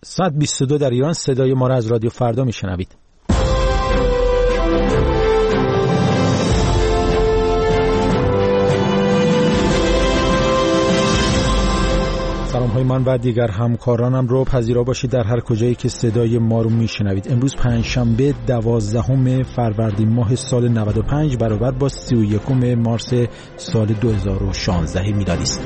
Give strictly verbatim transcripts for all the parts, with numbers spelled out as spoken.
ساعت بیست و دو در ایران. صدای ما را از رادیو فردا میشنوید. سلام های من و دیگر همکارانم رو پذیرا باشید در هر کجایی که صدای ما رو میشنوید. امروز پنجشنبه دوازدهم فروردین ماه سال نود و پنج برابر با سی و یکم مارس سال دو هزار و شانزده میلادی است.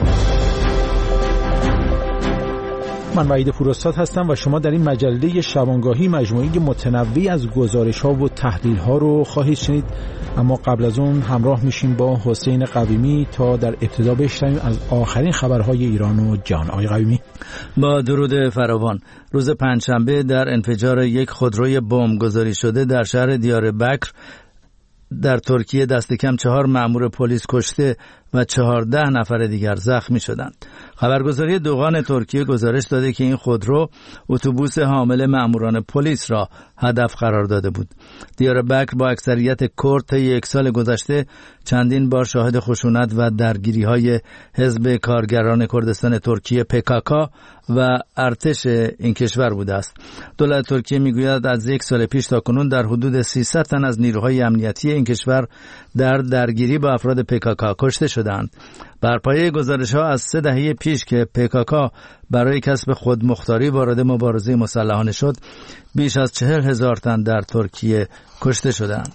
من وحید پوراستاد هستم و شما در این مجله شبانگاهی مجموعه متنوعی از گزارش‌ها و تحلیل‌ها رو خواهید شنید. اما قبل از اون همراه میشیم با حسین قویمی تا در ابتدا بشنویم از آخرین خبرهای ایران و جهان. آقای قویمی، با درود فراوان. روز پنجشنبه در انفجار یک خودروی بمب گذاری شده در شهر دیاربکر در ترکیه دست کم چهار مأمور پلیس کشته و چهارده نفر دیگر زخمی شدند. خبرگزاری دوغان ترکیه گزارش داده که این خودرو اتوبوس حامل مأموران پلیس را هدف قرار داده بود. دیاربکر با اکثریت کرد طی یک سال گذشته چندین بار شاهد خشونت و درگیری‌های حزب کارگران کردستان ترکیه پکاکا و ارتش این کشور بوده است. دولت ترکیه میگوید از یک سال پیش تا کنون در حدود سیصد تن از نیروهای امنیتی این کشور در درگیری با افراد پکاکا کشته شدند. بر پایه گزارش‌ها از سه دهه پیش که پکاکا برای کسب خودمختاری وارد مبارزه مسلحانه شد، بیش از چهل هزار تن در ترکیه کشته شدند.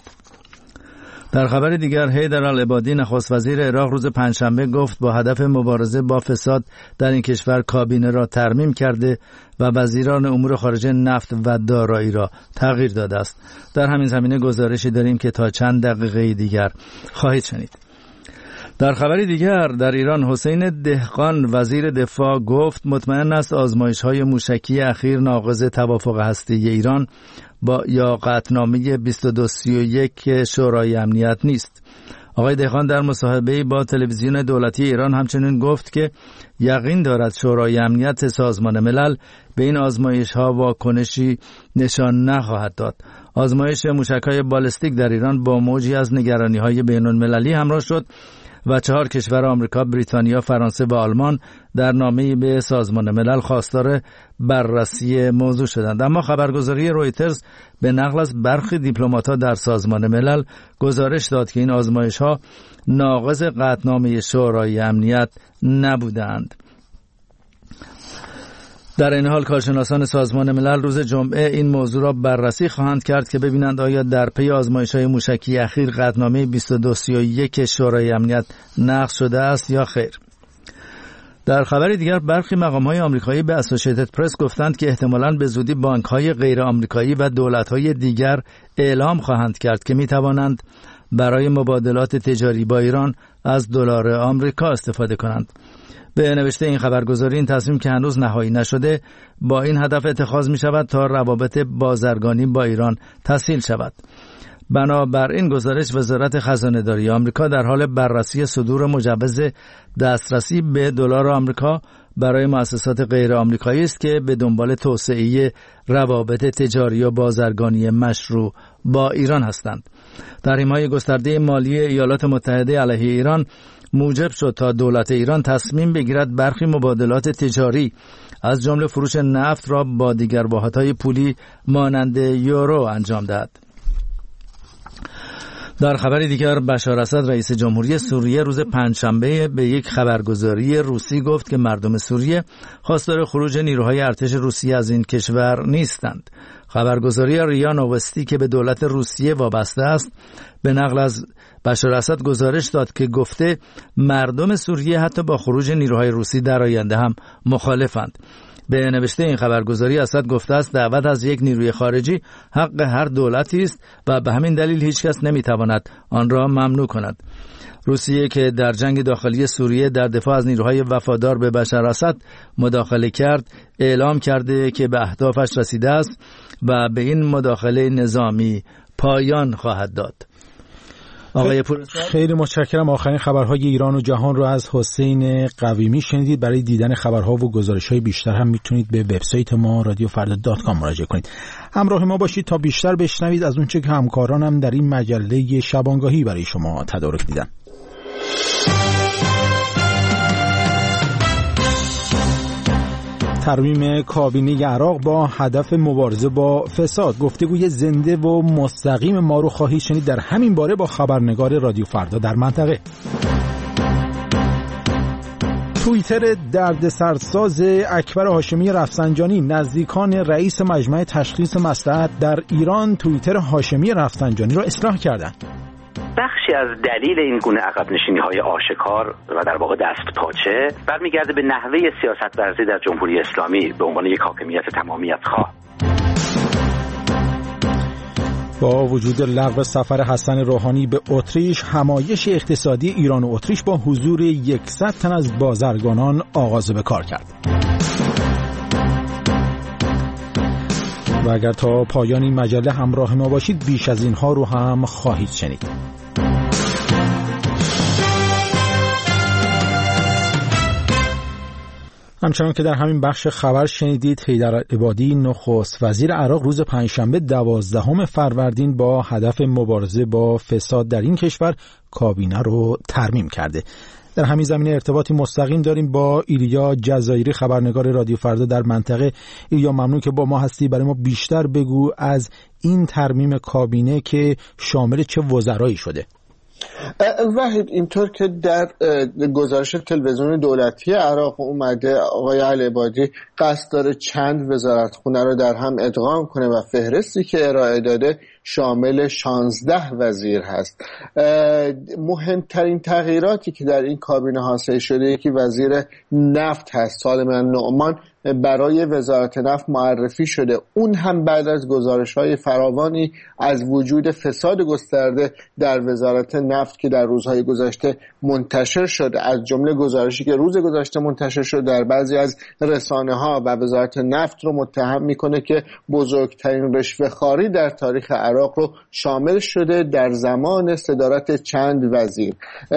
در خبر دیگر، حیدر العبادی نخست وزیر عراق روز پنجشنبه گفت با هدف مبارزه با فساد در این کشور کابینه را ترمیم کرده و وزیران امور خارجه نفت و دارایی را تغییر داده است. در همین زمینه گزارشی داریم که تا چند دقیقه دیگر خواهید شنید. در خبری دیگر، در ایران حسین دهقان وزیر دفاع گفت مطمئن است آزمایش‌های موشکی اخیر ناقض توافق هسته‌ای ایران با یا قطعنامه بیست و دو سی و یک شورای امنیت نیست. آقای دهقان در مصاحبه‌ای با تلویزیون دولتی ایران همچنین گفت که یقین دارد شورای امنیت سازمان ملل به این آزمایش‌ها واکنشی نشان نخواهد داد. آزمایش موشک‌های بالستیک در ایران با موجی از نگرانی‌های بین‌المللی همراه شد و چهار کشور آمریکا، بریتانیا، فرانسه و آلمان در نامه‌ای به سازمان ملل خواستار بررسی موضوع شدند. اما خبرگزاری رویترز به نقل از برخی دیپلمات‌ها در سازمان ملل گزارش داد که این آزمایش‌ها ناقض قطعنامه شورای امنیت نبودند. در این حال کارشناسان سازمان ملل روز جمعه این موضوع را بررسی خواهند کرد که ببینند آیا در پی آزمایش‌های موشکی اخیر قطعنامه بیست و دو سی و یک شورای امنیت نقض شده است یا خیر. در خبری دیگر، برخی مقام‌های آمریکایی به اسوسییتد پرس گفتند که احتمالاً به زودی بانک‌های غیر آمریکایی و دولت‌های دیگر اعلام خواهند کرد که می‌توانند برای مبادلات تجاری با ایران از دلار آمریکا استفاده کنند. به نوشته این خبرگزاری این تصمیم که هنوز نهایی نشده با این هدف اتخاذ می شود تا روابط بازرگانی با ایران تسهیل شود. بنابر این گزارش، وزارت خزانه داری آمریکا در حال بررسی صدور مجوز دسترسی به دلار آمریکا برای مؤسسات غیر آمریکایی است که به دنبال توسعه روابط تجاری و بازرگانی مشروع با ایران هستند. تحریم‌های گسترده مالی ایالات متحده علیه ایران موجب شد تا دولت ایران تصمیم بگیرد برخی مبادلات تجاری از جمله فروش نفت را با دیگر واحدهای پولی مانند یورو انجام دهد. در خبری دیگر، بشار اسد رئیس جمهوری سوریه روز پنجشنبه به یک خبرگزاری روسی گفت که مردم سوریه خواستار خروج نیروهای ارتش روسیه از این کشور نیستند. خبرگزاری ریا نوستی که به دولت روسیه وابسته است به نقل از بشار اسد گزارش داد که گفته مردم سوریه حتی با خروج نیروهای روسی در آینده هم مخالفند. به نوشته این خبرگزاری اسد گفته است دعوت از یک نیروی خارجی حق هر دولتی است و به همین دلیل هیچ کس نمیتواند آن را ممنوع کند. روسیه که در جنگ داخلی سوریه در دفاع از نیروهای وفادار به بشار اسد مداخله کرد، اعلام کرده که به اهدافش رسیده است و به این مداخله نظامی پایان خواهد داد. آقای پورستاد، خیلی متشکرم. آخرین خبرهای ایران و جهان رو از حسین قویمی شنیدید. برای دیدن خبرها و گزارش‌های بیشتر هم میتونید به وبسایت ما رادیو فردا دات کام مراجعه کنید. همراه ما باشید تا بیشتر بشنوید از اونچه که همکارانم در این مجله شبانگاهی برای شما تدارک دیدن. ترمیم کابینه عراق با هدف مبارزه با فساد. گفتگوی زنده و مستقیم ما رو خواهید شنید در همین باره با خبرنگار رادیو فردا در منطقه. توییتر دردسرساز اکبر هاشمی رفسنجانی، نزدیکان رئیس مجمع تشخیص مصلحت در ایران توییتر هاشمی رفسنجانی را اصلاح کردند. بخشی از دلیل این گونه عقب نشینی‌های آشکار و در واقع دست پاچه برمیگرده به نحوه سیاست ورزی در جمهوری اسلامی به عنوان یک حاکمیت تمامیت‌خواه. با وجود لغو سفر حسن روحانی به اتریش، همایش اقتصادی ایران و اتریش با حضور صد تن از بازرگانان آغاز به کار کرد. و اگر تا پایان این مجله همراه ما باشید بیش از اینها رو هم خواهید شنید. همچنان که در همین بخش خبر شنیدید، حیدر عبادی نخست وزیر عراق روز پنجشنبه دوازدهم فروردین با هدف مبارزه با فساد در این کشور کابینه رو ترمیم کرده. در همین زمینه ارتباطی مستقیم داریم با ایلیا جزایری، خبرنگار رادیو فردا در منطقه. ایلیا، ممنون که با ما هستی. برای ما بیشتر بگو از این ترمیم کابینه که شامل چه وزرایی شده. وحید، اینطور که در گزارش تلویزیون دولتی عراق اومده، آقای العبادی قصد داره چند وزارتخونه رو در هم ادغام کنه و فهرستی که ارائه داده شامل شانزده وزیر هست. مهمترین تغییراتی که در این کابینه حاصل شده یکی وزیر نفت هست. سالم نعمان برای وزارت نفت معرفی شده، اون هم بعد از گزارش‌های فراوانی از وجود فساد گسترده در وزارت نفت که در روزهای گذشته منتشر شده، از جمله گزارشی که روز گذشته منتشر شد در بعضی از رسانه‌ها و وزارت نفت رو متهم میکنه که بزرگترین رشوه‌خواری در تاریخ عراق رو شامل شده در زمان صدارت چند وزیر.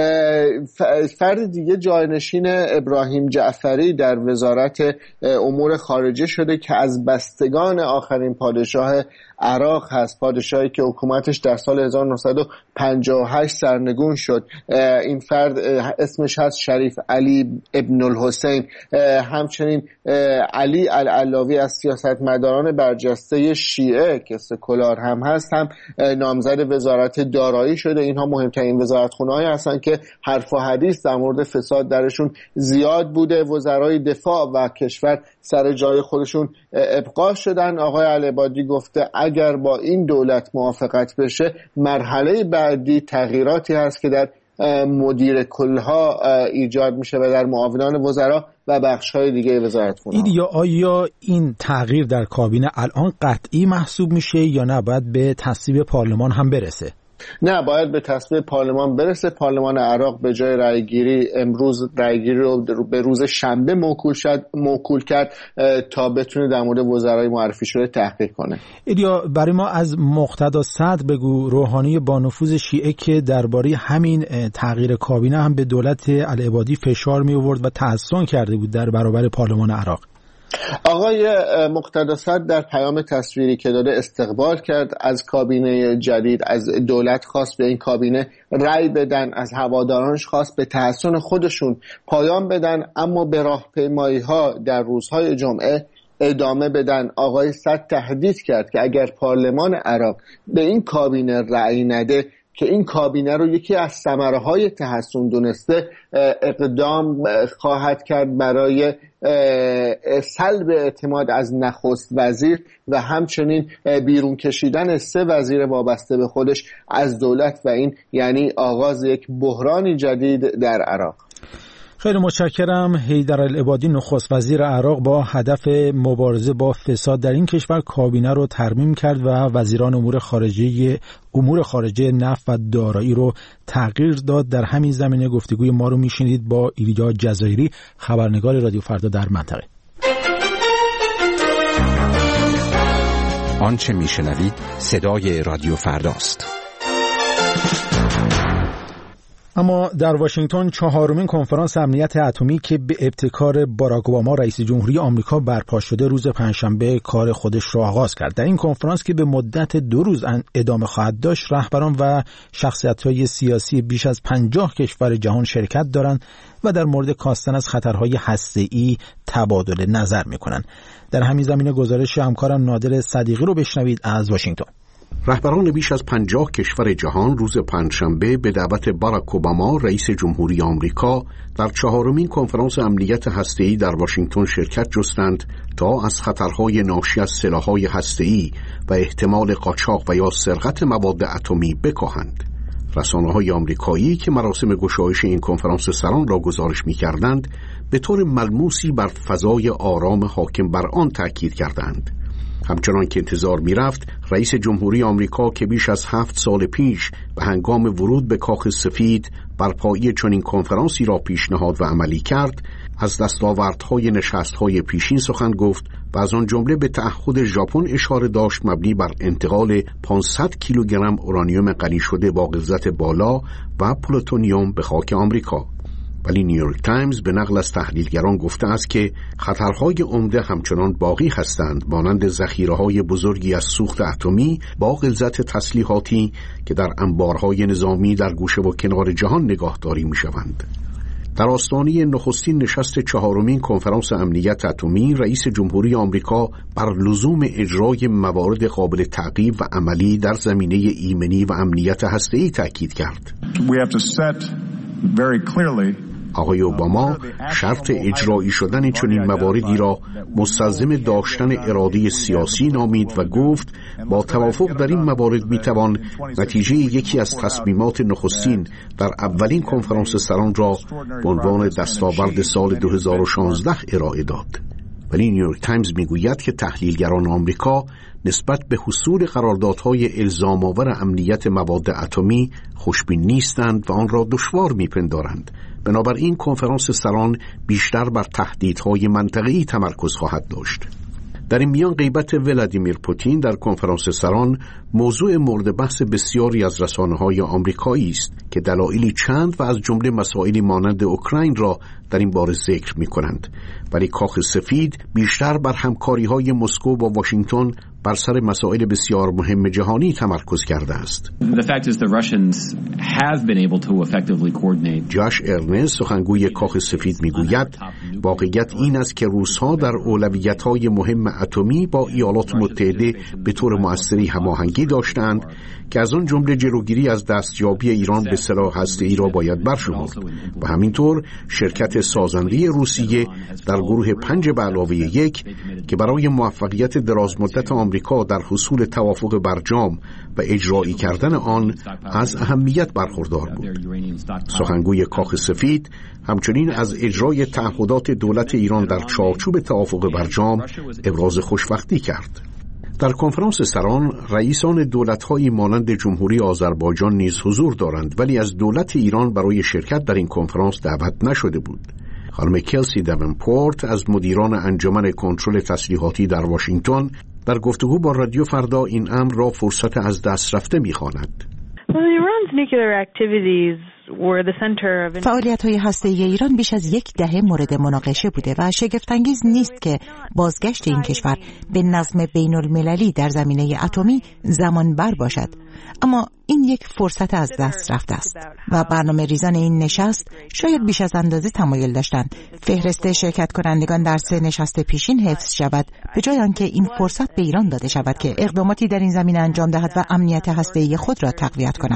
فرد دیگه جانشین ابراهیم جعفری در وزارت امور خارجه شده که از بستگان آخرین پادشاه عراق هست، پادشاهی که حکومتش در سال هزار و نهصد و پنجاه و هشت سرنگون شد. این فرد اسمش هست شریف علی ابن الحسین. همچنین علی العلاوی از سیاستمداران برجسته شیعه که سکولار هم هست هم نامزد وزارت دارایی شده. اینها مهمترین وزارتخونه‌هایی هستند که حرف و حدیث در مورد فساد درشون زیاد بوده. وزرای دفاع و کشور سر جای خودشون ابقا شدن. آقای العبادی گفته اگر با این دولت موافقت بشه، مرحله بعدی تغییراتی هست که در مدیر کلها ایجاد میشه و در معاونان وزرا و بخش‌های دیگه وزارتخونه. یا آیا این تغییر در کابینه الان قطعی محسوب میشه یا نه باید به تصویب پارلمان هم برسه؟ نه، باید به تصویب پارلمان برسه. پارلمان عراق به جای رأیگیری امروز رأیگیری رو به روز شنبه موکول شد موکول کرد تا بتونه در مورد وزرای معرفی شده تحقیق کنه. ایلیا، برای ما از مقتدا صدر بگو، روحانی با نفوذ شیعه که درباره همین تغییر کابینه هم به دولت العبادی فشار می آورد و تحسن کرده بود در برابر پارلمان عراق. آقای مقتدا صدر در پیام تصویری که داده استقبال کرد از کابینه جدید، از دولت خواست به این کابینه رأی بدن، از هوادارانش خواست به تحسن خودشون پایان بدن، اما به راهپیمایی‌ها در روزهای جمعه ادامه بدن. آقای صدر تهدید کرد که اگر پارلمان عراق به این کابینه رأی نده که این کابینه رو یکی از ثمره‌های تحسن دونسته، اقدام خواهد کرد برای سلب اعتماد از نخست وزیر و همچنین بیرون کشیدن سه وزیر وابسته به خودش از دولت و این یعنی آغاز یک بحرانی جدید در عراق. خیلی متشکرم. حیدر العبادی نخست وزیر عراق با هدف مبارزه با فساد در این کشور کابینه رو ترمیم کرد و وزیران امور خارجه امور خارجه نفت و دارایی رو تغییر داد. در همین زمینه گفتگوی ما رو میشنید با ایلیا جزایری، خبرنگار رادیو فردا در منطقه. آنچه میشنوید صدای رادیو فرداست. اما در واشنگتن چهارمین کنفرانس امنیت اتمی که به ابتکار باراک اوباما رئیس جمهوری آمریکا برپا شده روز پنجشنبه کار خودش را آغاز کرد. در این کنفرانس که به مدت دو روز ادامه خواهد داشت، رهبران و شخصیت‌های سیاسی بیش از پنجاه کشور جهان شرکت دارند و در مورد کاستن از خطرهای هسته‌ای تبادل نظر می‌کنند. در همین زمینه گزارش همکارم نادر صدیقی رو بشنوید از واشنگتن. رهبران بیش از پنجاه کشور جهان روز پنجشنبه به دعوت باراک اوباما رئیس جمهوری آمریکا در چهارمین کنفرانس امنیت هسته‌ای در واشنگتن شرکت جستند تا از خطرهای ناشی از سلاح‌های هسته‌ای و احتمال قاچاق و یا سرقت مواد اتمی بکاهند. رسانه‌های آمریکایی که مراسم گشایش این کنفرانس سران را گزارش می‌کردند، به طور ملموسی بر فضای آرام حاکم بر آن تاکید کردند. همچنان که انتظار می‌رفت، رئیس جمهوری آمریکا که بیش از هفت سال پیش به هنگام ورود به کاخ سفید برپایی چنین کنفرانسی را پیشنهاد و عملی کرد، از دستاوردهای نشست‌های پیشین سخن گفت و از آن جمله به تعهد ژاپن اشاره داشت مبنی بر انتقال پانصد کیلوگرم اورانیوم غنی شده با غلظت بالا و پلوتونیوم به خاک آمریکا. ولی نیویورک تایمز به نقل از تحلیلگران گفته است که خطرهای عمده همچنان باقی هستند، مانند ذخیره‌های بزرگی از سوخت اتمی با غلظت تسلیحاتی که در انبارهای نظامی در گوشه و کنار جهان نگاهداری می‌شوند. در آستانه نخستین نشست چهارمین کنفرانس امنیت اتمی، رئیس جمهوری آمریکا بر لزوم اجرای موارد قابل تعقیب و عملی در زمینه ایمنی و امنیت هسته‌ای تاکید کرد. We have to set very clearly آقای اوباما شرط اجرایی شدن چنین مواردی را مستلزم داشتن اراده سیاسی نامید و گفت با توافق در این موارد میتوان نتیجه یکی از تصمیمات نخستین در اولین کنفرانس سران را به عنوان دستاورد سال دو هزار و شانزده ارائه داد. ولی نیویورک تایمز میگوید که تحلیلگران آمریکا نسبت به حصول قراردادهای الزام‌آور امنیت مواد اتمی خوشبین نیستند و آن را دشوار میپندارند. بنابراین کنفرانس سران بیشتر بر تهدیدهای منطقه‌ای تمرکز خواهد داشت. در این میان غیبت ولادیمیر پوتین در کنفرانس سران موضوع مورد بحث بسیاری از رسانه‌های آمریکایی است که دلایلی چند و از جمله مسائلی مانند اوکراین را در این باره ذکر می‌کنند، ولی کاخ سفید بیشتر بر همکاری‌های مسکو با واشنگتن بر سر مسائل بسیار مهم جهانی تمرکز کرده است. جاش ارنست سخنگوی کاخ سفید میگوید واقعیت این است که روس‌ها در اولویت‌های مهم اتمی با ایالات متحده به طور مؤثری هماهنگی داشتند که از آن جمله جلوگیری از دستیابی ایران به سلاح هسته‌ای را باید برشمرد و همینطور شرکت سازنده روسیه در گروه پنج به علاوه یک که برای موفقیت درازمدت آمریکا در حصول توافق برجام و اجرایی کردن آن از اهمیت برخوردار بود. سخنگوی کاخ سفید همچنین از اجرای تعهدات دولت ایران در چارچوب توافق برجام ابراز خوشبختی کرد. در کنفرانس سران رئیسان دولت‌های مانند جمهوری آذربایجان نیز حضور دارند، ولی از دولت ایران برای شرکت در این کنفرانس دعوت نشده بود. خانم کلسی دونپورت از مدیران انجمن کنترل تسلیحاتی در واشنگتن در گفتگو با رادیو فردا این امر را فرصت از دست رفته می‌خواند. فعالیت‌های هسته‌ای ایران بیش از یک دهه مورد مناقشه بوده و شگفت‌انگیز نیست که بازگشت این کشور به نظم بین‌المللی در زمینه اتمی زمان بر باشد، اما این یک فرصت از دست رفته است و برنامه ریزان این نشست شاید بیش از اندازه تمایل داشتند فهرست شرکت کنندگان در سه نشست پیشین حفظ شود به جای آنکه این فرصت به ایران داده شود که اقداماتی در این زمینه انجام دهد و امنیت هسته‌ای خود را تقویت کند.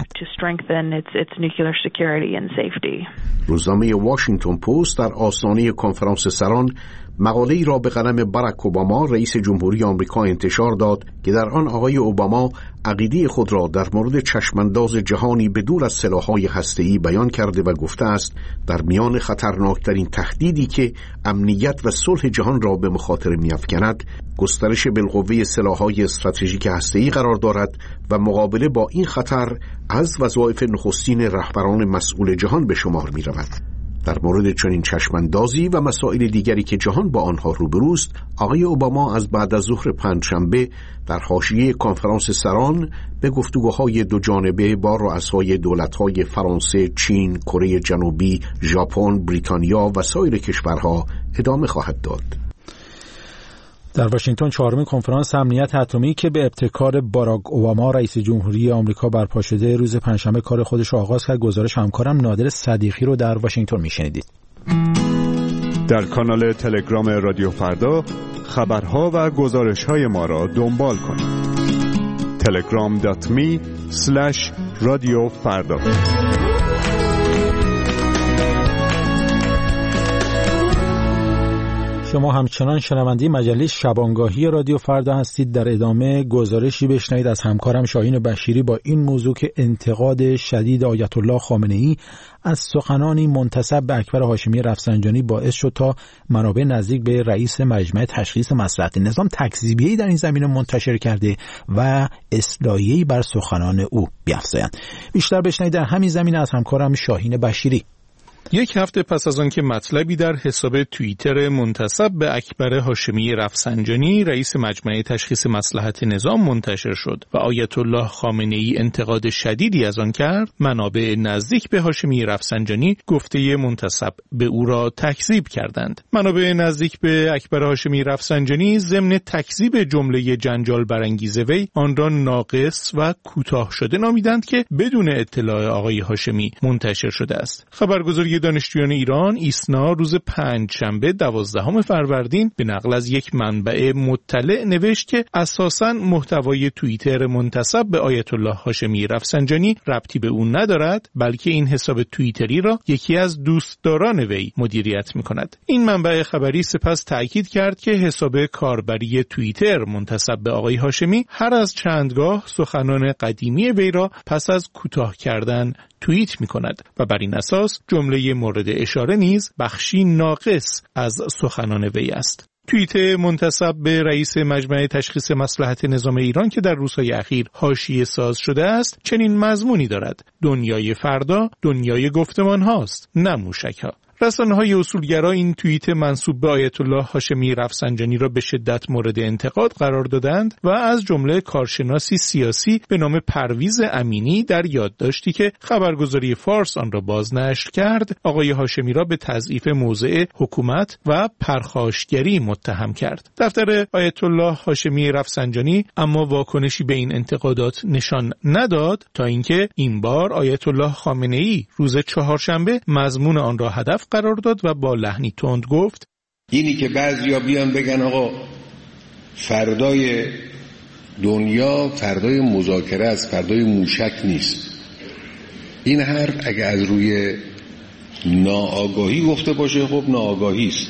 روزنامه واشنگتن پست در آستانه کنفرانس سران مقاله‌ای را به قلم باراک اوباما رئیس جمهوری آمریکا انتشار داد که در آن آقای اوباما عقیده خود را در مورد چشمانداز جهانی به دور از سلاح‌های هسته‌ای بیان کرده و گفته است در میان خطرناکترین تهدیدی که امنیت و صلح جهان را به مخاطره می‌افکند گسترش بالقوه سلاح‌های استراتژیک هسته‌ای قرار دارد و مقابله با این خطر از وظایف نخستین رهبران مسئول جهان به شمار می‌رود. در مورد چنین چشماندازی و مسائل دیگری که جهان با آنها روبروست، آقای اوباما از بعد از ظهر پنجشنبه در حاشیه کنفرانس سران به گفتگوهای دو جانبه با رؤسای دولت‌های فرانسه، چین، کره جنوبی، ژاپن، بریتانیا و سایر کشورها ادامه خواهد داد. در واشنگتن چهارمین کنفرانس امنیت اتمی که به ابتکار باراک اوباما رئیس جمهوری آمریکا برپا شده روز پنجشنبه کار خودش را آغاز کرد. گزارش همکارم نادر صدیقی رو در واشنگتن میشنیدید. در کانال تلگرام رادیو فردا خبرها و گزارش‌های ما را دنبال کنید. تلگرام دات می اسلش رادیو فردا. شما همچنان شنونده مجله شبانگاهی رادیو فردا هستید. در ادامه گزارشی بشنوید از همکارم شاهین بشیری با این موضوع که انتقاد شدید آیت الله خامنه‌ای از سخنانی منتسب به اکبر هاشمی رفسنجانی باعث شد تا منابع نزدیک به رئیس مجمع تشخیص مصلحت نظام تکذیبیه‌ای در این زمینه منتشر کرده و اصلاحیه‌ای بر سخنان او بیفزایند. بیشتر بشنوید در همین زمینه از همکارم شاهین بشیری. یک هفته پس از آن که مطلبی در حساب توییتر منتسب به اکبر هاشمی رفسنجانی رئیس مجمع تشخیص مصلحت نظام منتشر شد و آیت الله خامنه‌ای انتقاد شدیدی از آن کرد، منابع نزدیک به هاشمی رفسنجانی گفته منتسب به او را تکذیب کردند. منابع نزدیک به اکبر هاشمی رفسنجانی ضمن تکذیب جمله جنجال برانگیز وی آن را ناقص و کوتاه شده نامیدند که بدون اطلاع آقای هاشمی منتشر شده است. خبرگزاری دانشجویان ایران ایسنا روز پنجشنبه دوازدهم فروردین به نقل از یک منبع مطلع نوشت که اساساً محتوای توییتر منتسب به آیت الله هاشمی رفسنجانی ربطی به اون ندارد، بلکه این حساب توییتری را یکی از دوستداران وی مدیریت می‌کند. این منبع خبری سپس تأکید کرد که حساب کاربری توییتر منتسب به آقای هاشمی هر از چندگاه سخنان قدیمی وی را پس از کوتاه کردن توییت می‌کند و بر این اساس جمله مورد اشاره نیز بخشی ناقص از سخنان وی است. توییت منتسب به رئیس مجمع تشخیص مصلحت نظام ایران که در روزهای اخیر حاشیه ساز شده است چنین مضمونی دارد: دنیای فردا دنیای گفتمان هاست، نه موشک ها. رسانه‌های اصولگرا این توییت منسوب به آیت الله هاشمی رفسنجانی را به شدت مورد انتقاد قرار دادند و از جمله کارشناسی سیاسی به نام پرویز امینی در یادداشتی که خبرگزاری فارس آن را بازنشر کرد، آقای هاشمی را به تضعیف موضع حکومت و پرخاشگری متهم کرد. دفتر آیت الله هاشمی رفسنجانی اما واکنشی به این انتقادات نشان نداد تا اینکه این بار آیت الله خامنه‌ای روز چهارشنبه مضمون آن را هدف قرار داد و با لحنی تند گفت: اینی که بعضیا بیان بگن آقا فردای دنیا فردای مذاکره است، فردای موشک نیست، این حرف اگه از روی ناآگاهی گفته باشه خب ناآگاهی است،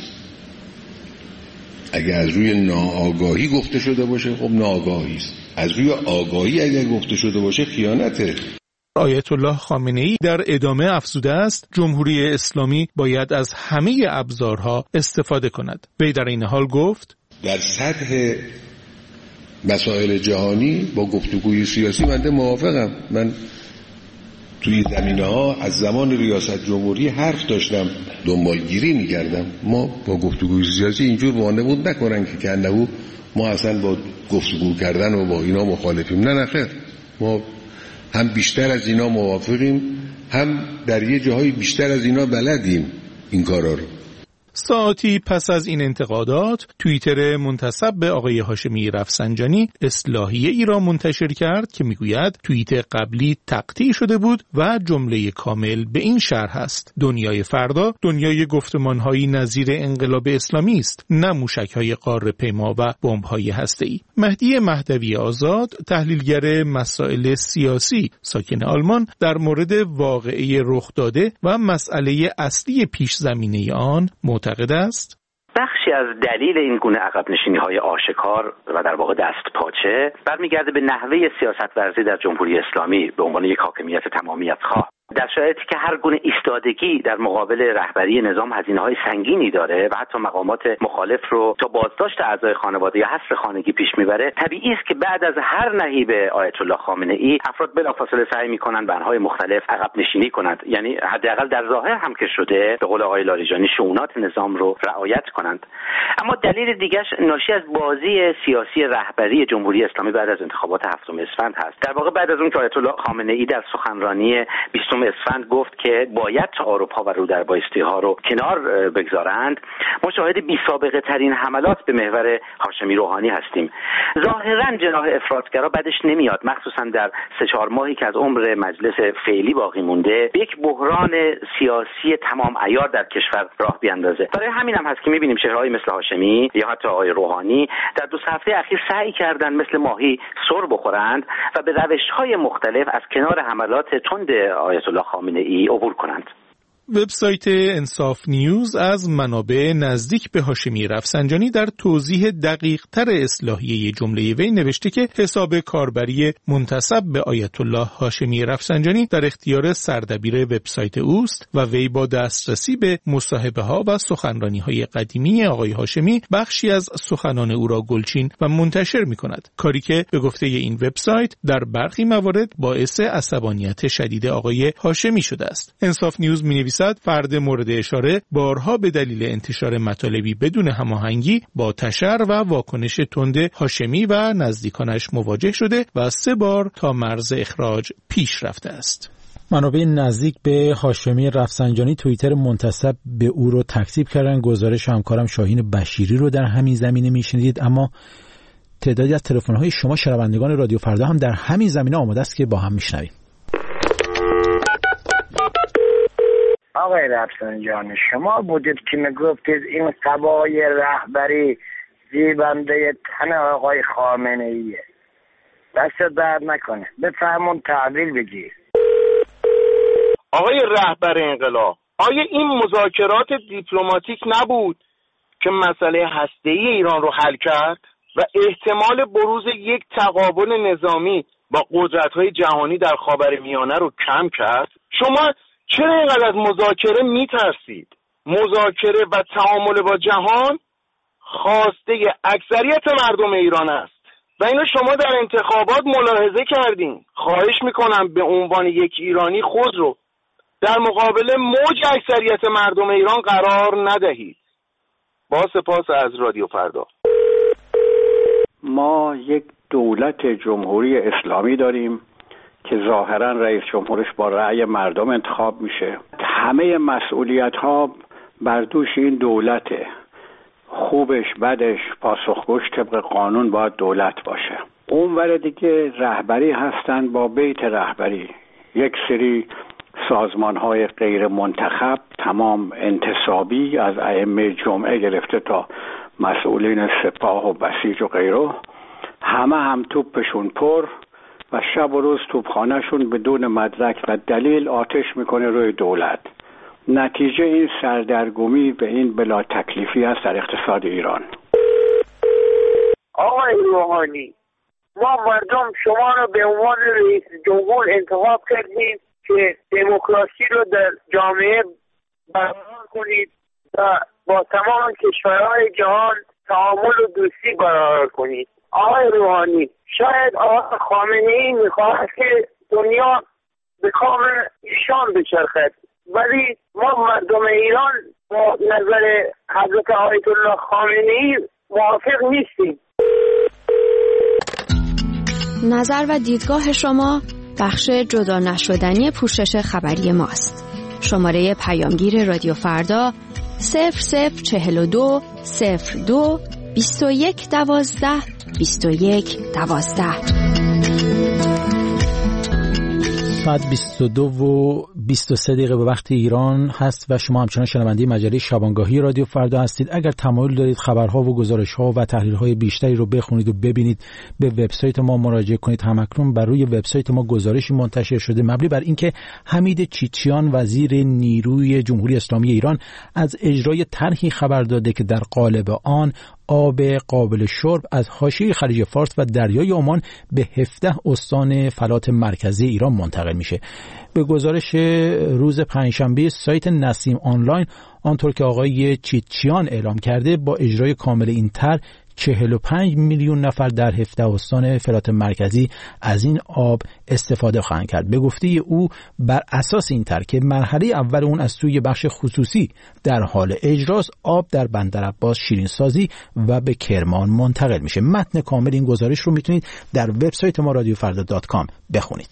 اگه از روی ناآگاهی گفته شده باشه خب ناآگاهی است، از روی آگاهی اگه گفته شده باشه خیانته. آیت الله خامنه‌ای در ادامه افزوده است جمهوری اسلامی باید از همه ابزارها استفاده کند. وی در این حال گفت: در سطح مسائل جهانی با گفتگوی سیاسی من موافقم. من توی زمینه‌ها از زمان ریاست جمهوری حرف داشتم، دنبالگیری می‌کردم. ما با گفتگوی سیاسی اینجور وانمود نکنن که کنه ما اصلا با گفتگو کردن و با اینا مخالفیم. نه نخیر، ما هم بیشتر از اینا موافقیم، هم در یه جاهای بیشتر از اینا بلدیم این کارا رو. ساعتی پس از این انتقادات توییتر منتسب به آقای هاشمی رفسنجانی اصلاحیه ای را منتشر کرد که میگوید توییت قبلی تقطیع شده بود و جمله کامل به این شرح است: دنیای فردا دنیای گفتمان‌هایی نظیر انقلاب اسلامی است، نه موشک‌های قاره پیما و بمب‌های هسته‌ای. مهدی مهدوی آزاد، تحلیلگر مسائل سیاسی ساکن آلمان، در مورد واقعه رخ داده و مسئله اصلی پیش زمینه آن معتقد است: بخشی از دلیل این گونه عقب نشینی‌های آشکار و در واقع دست پاچه برمیگرده به نحوه سیاست ورزی در جمهوری اسلامی به عنوان یک حاکمیت تمامیت خواه. در شرایطی که هر گونه ایستادگی در مقابل رهبری نظام هزینه‌های سنگینی داره و حتی مقامات مخالف رو تا بازداشت اعضای خانواده یا حذف خانگی پیش میبره، طبیعی است که بعد از هر نهیب آیت الله خامنه ای افراد بلافاصله سعی میکنن به انواع مختلف عقب نشینی کنند، یعنی حداقل در ظاهر هم که شده به قول آقای لاریجانی شؤونات نظام رو رعایت کنند. اما دلیل دیگرش ناشی از بازی سیاسی رهبری جمهوری اسلامی بعد از انتخابات هفتم اسفند هست. در واقع بعد از اون که آیت الله خامنه ای در سخنرانی بیستم اسفند گفت که باید تعارف‌ها و رودربایستی‌ها رو کنار بگذارند، ما شاهد بی‌سابقه ترین حملات به محور هاشمی روحانی هستیم. ظاهراً جناح افراطگرا بعدش نمیاد، مخصوصاً در سه چهار ماهی که از عمر مجلس فعلی باقی مونده، به یک بحران سیاسی تمام عیار در کشور راه بیاندازه. برای همین هم هست که می‌بینیم چهره‌های مثل هاشمی یا حتی آقای روحانی در دو سه هفته اخیر سعی کردن مثل ماهی سر بخورند و به روش‌های مختلف از کنار حملات تند آیت الله خامنه ای عبور کنند. وبسایت انصاف نیوز از منابع نزدیک به هاشمی رفسنجانی در توضیح دقیق تر اصلاحیه جمله وی نوشته که حساب کاربری منتسب به آیت الله هاشمی رفسنجانی در اختیار سردبیر وبسایت اوست و وی با دسترسی به مصاحبه ها و سخنرانی های قدیمی آقای هاشمی بخشی از سخنان او را گلچین و منتشر می کند، کاری که به گفته این وبسایت در برخی موارد باعث عصبانیت شدید آقای هاشمی شده است. انصاف نیوز می نویسد فرد مورد اشاره بارها به دلیل انتشار مطالبی بدون هماهنگی با تشر و واکنش تند هاشمی و نزدیکانش مواجه شده و سه بار تا مرز اخراج پیش رفته است. منابع نزدیک به هاشمی رفسنجانی توییتر منتسب به او رو تکذیب کردن. گزارش همکارم شاهین بشیری رو در همین زمینه میشنیدید. اما تعدادی از تلفن‌های شما شنوندگان رادیو فردا هم در همین زمینه آماده است که با هم میشنویم. آقای رفسنجانی، شما بودید که میگفتید این قبای رهبری زیبنده تن آقای خامنه ایه. دست درد نکنه، بفهمون تحویل بگیر. آقای رهبر انقلاب، آیا این مذاکرات دیپلماتیک نبود که مسئله هسته‌ای ایران رو حل کرد و احتمال بروز یک تقابل نظامی با قدرت‌های جهانی در خاورمیانه رو کم کرد؟ شما چرا اینقدر از مذاکره میترسید؟ مذاکره و تعامل با جهان خواسته اکثریت مردم ایران است و اینو شما در انتخابات ملاحظه کردین. خواهش میکنم به عنوان یک ایرانی خود رو در مقابل موج اکثریت مردم ایران قرار ندهید. با سپاس از رادیو فردا. ما یک دولت جمهوری اسلامی داریم که ظاهرا رئیس جمهورش با رأی مردم انتخاب میشه. همه مسئولیت ها بر دوش این دولته. خوبش بدش پاسخگوش طبق قانون باید دولت باشه. اونور دیگه رهبری هستن با بیت رهبری، یک سری سازمان های غیر منتخب تمام انتصابی از ائمه جمعه گرفته تا مسئولین سپاه و بسیج و غیره، همه هم توپشون پر و شب و روز توپخانهشون بدون مدرک و دلیل آتش میکنه روی دولت. نتیجه این سردرگمی به این بلا تکلیفی است در اقتصاد ایران. آقای روحانی، ما مردم شما رو به عنوان رئیس جمهور انتخاب کردیم که دموکراسی رو در جامعه برقرار کنید و با تمام کشورهای جهان تعامل و دوستی برقرار کنید. آقای روحانی، شاید آقای خامنه ای میخواهد که دنیا به کام ایشان بچرخد، ولی ما مردم ایران با نظر حضرت آیت الله خامنه ای موافق نیستیم. نظر و دیدگاه شما بخش جدا نشدنی پوشش خبری ماست. شماره پیامگیر رادیو فردا صفر صفر چهل و دو صفر دو بیست و یک دوازده بیست و یک دوازده. ساعت بیست و دو و بیست و سه دقیقه به وقت ایران هست و شما همچنان شنونده مجله شبانگاهی رادیو فردا هستید. اگر تمایل دارید خبرها و گزارش‌ها و تحلیل‌های بیشتری رو بخونید و ببینید، به وبسایت ما مراجعه کنید. همکنون بر روی وبسایت ما گزارشی منتشر شده مبنی بر اینکه حمید چیچیان وزیر نیروی جمهوری اسلامی ایران از اجرای طرحی خبر داده که در قالب آن آب قابل شرب از حاشیه خلیج فارس و دریای عمان به هفده استان فلات مرکزی ایران منتقل میشه. به گزارش روز پنجشنبه سایت نسیم آنلاین، آنطور که آقای چیتچیان اعلام کرده، با اجرای کامل این طرح چهل و پنج میلیون نفر در هفده استان فلات مرکزی از این آب استفاده خواهند کرد. به گفته او بر اساس این طرح که مرحله اول اون از سوی بخش خصوصی در حال اجراست، آب در بندرعباس شیرینسازی و به کرمان منتقل میشه. متن کامل این گزارش رو میتونید در وبسایت ما رادیو فردا دات کام بخونید.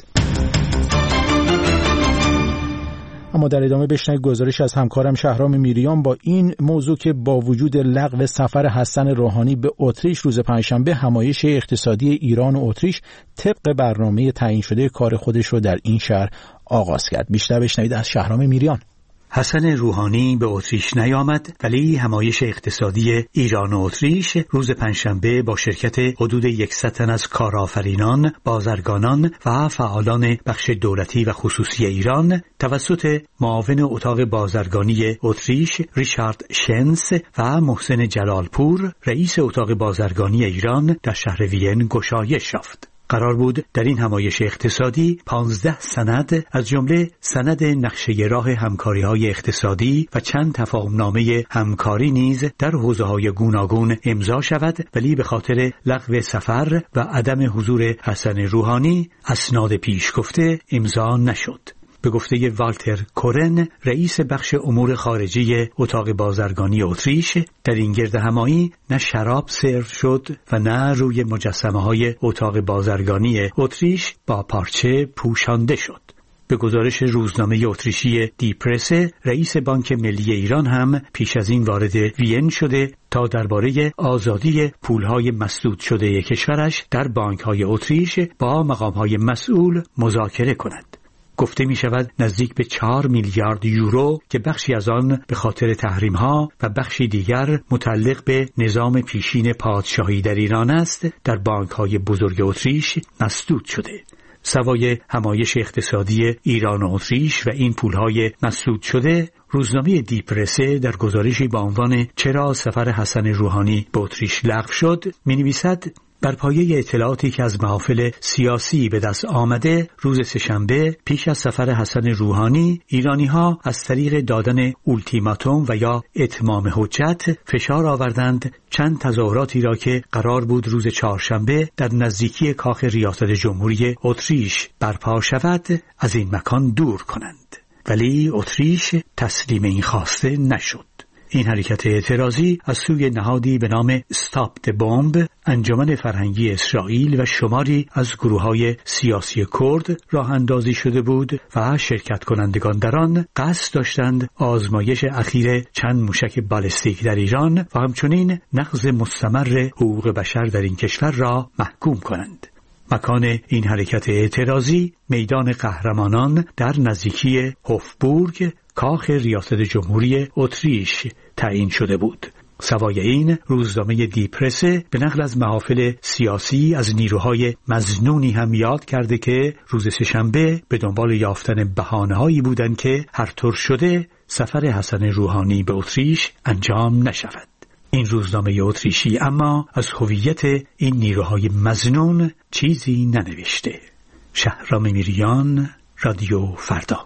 اما در ادامه بشنوید گزارش از همکارم شهرام میریان با این موضوع که با وجود لغو سفر حسن روحانی به اتریش روز پنجشنبه، همایش اقتصادی ایران و اتریش طبق برنامه تعیین شده کار خودش رو در این شهر آغاز کرد. بیشتر بشنوید از شهرام میریان. حسن روحانی به اتریش نیامد، ولی همایش اقتصادی ایران و اتریش روز پنجشنبه با شرکت حدود یکصد تن از کارآفرینان، بازرگانان و فعالان بخش دولتی و خصوصی ایران توسط معاون اتاق بازرگانی اتریش ریچارد شنس و محسن جلالپور رئیس اتاق بازرگانی ایران در شهر وین گشایش یافت. قرار بود در این همایش اقتصادی پانزده سند از جمله سند نقشه راه همکاری‌های اقتصادی و چند تفاهمنامه همکاری نیز در حوزه‌های گوناگون امضا شود، ولی به خاطر لغو سفر و عدم حضور حسن روحانی اسناد پیش گفته امضا نشد. به گفته والتر کورن رئیس بخش امور خارجی اتاق بازرگانی اتریش، در این گرد همایی نه شراب سرو شد و نه روی مجسمه های اتاق بازرگانی اتریش با پارچه پوشانده شد. به گزارش روزنامه اتریشی دی پرس، رئیس بانک ملی ایران هم پیش از این وارد وین شده تا درباره آزادی پولهای مسدود شده کشورش در بانک‌های اتریش با مقام‌های مسئول مذاکره کند. گفته می شود نزدیک به چهار میلیارد یورو که بخشی از آن به خاطر تحریم ها و بخشی دیگر متعلق به نظام پیشین پادشاهی در ایران است در بانک های بزرگ اتریش مسدود شده. سوای همایش اقتصادی ایران و اتریش و این پولهای مسدود شده، روزنامه دی پرسه در گزارشی با عنوان چرا سفر حسن روحانی به اتریش لغو شد می نویسد بر پایه اطلاعاتی که از محافل سیاسی به دست آمده، روز سه‌شنبه پیش از سفر حسن روحانی، ایرانی‌ها از طریق دادن اولتیماتوم و یا اتمام حجت فشار آوردند چند تظاهراتی را که قرار بود روز چهارشنبه در نزدیکی کاخ ریاست جمهوری اتریش برپا شود، از این مکان دور کنند. ولی اتریش تسلیم این خواسته نشد. این حرکت اعتراضی از سوی نهادی به نام استاپ د بمب، انجمن فرهنگی اسرائیل و شماری از گروه‌های سیاسی کرد راه اندازی شده بود و شرکت کنندگان در آن قصد داشتند آزمایش اخیر چند موشک بالستیک در ایران و همچنین نقض مستمر حقوق بشر در این کشور را محکوم کنند. مکان این حرکت اعتراضی میدان قهرمانان در نزدیکی هوفبورگ، کاخ ریاست جمهوری اتریش تعیین شده بود. سوای این، روزنامه دی پرسه به نقل از محافل سیاسی از نیروهای مظنونی هم یاد کرده که روز سه‌شنبه به دنبال یافتن بهانه‌هایی بودند که هر طور شده سفر حسن روحانی به اتریش انجام نشود. این روزنامه اتریشی اما از هویت این نیروهای مظنون چیزی ننوشته. شهرام میریان، رادیو فردا.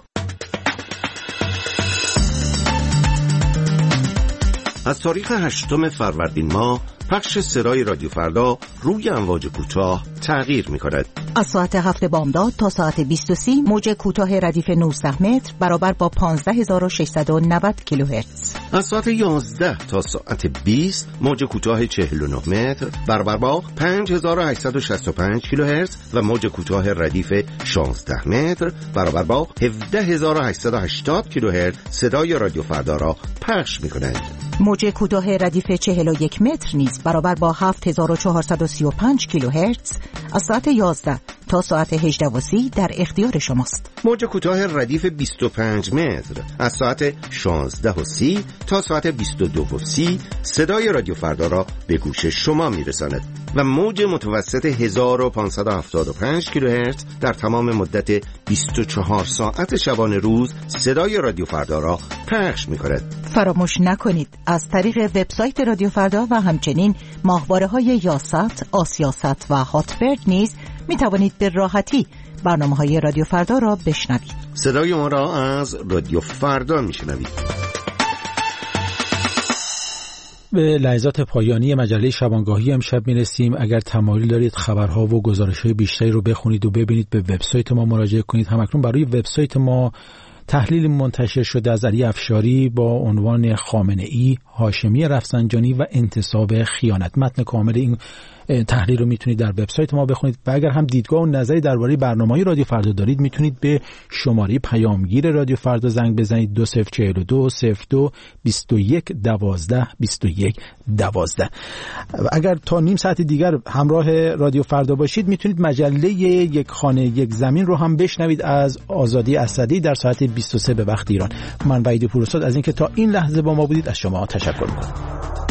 از تاریخ هشتم فروردین ماه پخش سرای رادیو فردا روی امواج کوتاه تغییر می‌کند. از ساعت هفت بامداد تا ساعت بیست و سه موج کوتاه ردیف نوزده متر برابر با پانزده هزار و ششصد و نود کیلوهرتز. از ساعت یازده تا ساعت بیست موج کوتاه چهل و نه متر برابر با پنج هزار و هشتصد و شصت و پنج کیلوهرتز و موج کوتاه ردیف شانزده متر برابر با هفده هزار و هشتصد و هشتاد کیلوهرتز صدای رادیو فردا را پخش می‌کنند. موج کوتاه ردیف چهل و یک متر نیز برابر با هفت هزار و چهارصد و سی و پنج کیلوهرتز از ساعت یازده تا ساعت هجده و سی در اختیار شماست. موج کوتاه ردیف بیست و پنج متر از ساعت شانزده و سی تا ساعت بیست و دو و سی صدای رادیو فردا را به گوش شما میرساند و موج متوسط هزار و پانصد و هفتاد و پنج کیلوهرتز در تمام مدت بیست و چهار ساعت شبانه روز صدای رادیو فردا را پخش می‌کند. فراموش نکنید از طریق وبسایت رادیو فردا و همچنین ماهواره‌های یاست، آسیاست و هاتبرد نیز می توانید به راحتی برنامه‌های رادیو فردا را بشنوید. صدای ما را از رادیو فردا می‌شنوید. به لحظات پایانی مجله شبانگاهی امشب میرسیم. اگر تمایل دارید خبرها و گزارش‌های بیشتری رو بخونید و ببینید به وبسایت ما مراجعه کنید. همکنون برای وبسایت ما تحلیل منتشر شده از علی افشاری با عنوان خامنه‌ای، هاشمی رفسنجانی و انتصاب خیانت. متن کامل این تحلیل رو میتونید در وبسایت ما بخونید و اگر هم دیدگاه و نظری درباره برنامه‌های رادیو فردا دارید میتونید به شماره پیامگیر رادیو فردا زنگ بزنید دو صفر چهل و دو صفر دو بیست و یک دوازده بیست و یک دوازده. اگر تا نیم ساعت دیگر همراه رادیو فردا باشید میتونید مجله یک خانه یک زمین رو هم بشنوید از آزادی اسدی در ساعت بیست و سه به وقت ایران. من وحید پورستاد از اینکه تا این لحظه با ما بودید از شما تشکر می‌کنم.